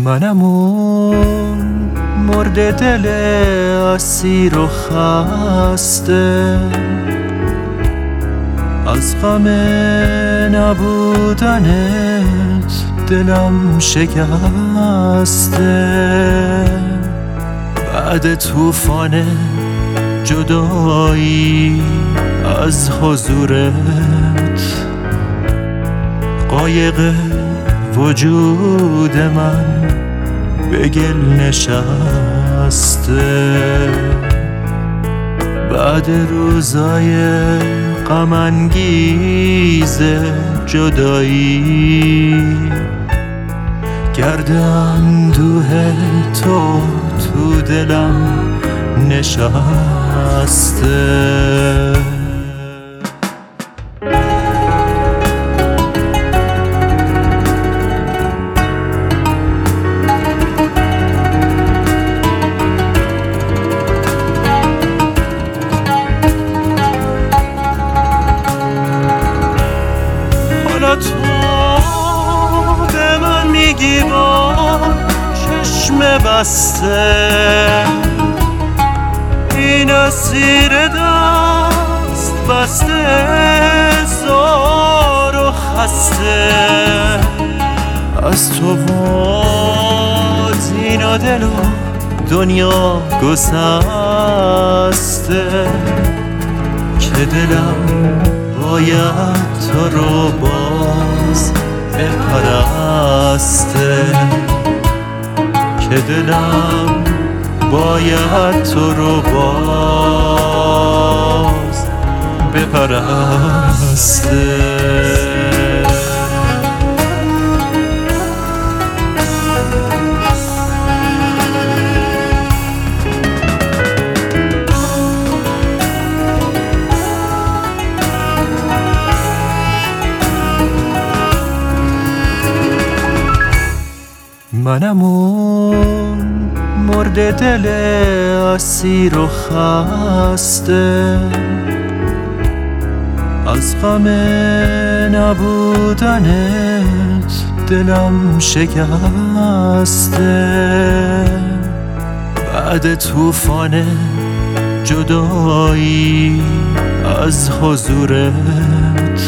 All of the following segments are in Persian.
منم اون مرد دل اسیر و خسته، از غم نبودنت دلم شکسته. بعد طوفان جدایی از حضورت، قایق وجود من به گل نشسته. بعد روزای غم انگیز جدایی، گرد اندوه تو دلم نشسته. حالا تو به من میگی با چشم بسته، این اسیر دست بسته زار و خسته. از تو و دین و دل و دنیا گسسته، که دلم باید تو رو باز بپرسته، که دلم باید تو رو باز بپرسته. منم اون مرد دل اسیر و خسته، از غم نبودنت دلم شکسته. بعد طوفان جدایی از حضورت،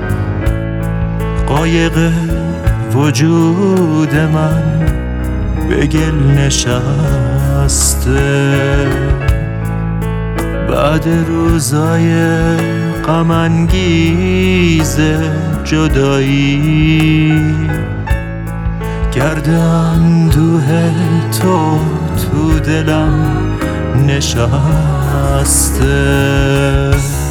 قایق وجود من به گل نشسته. بعد روزای غم انگیز جدایی، گرد اندوه تو دلم نشسته.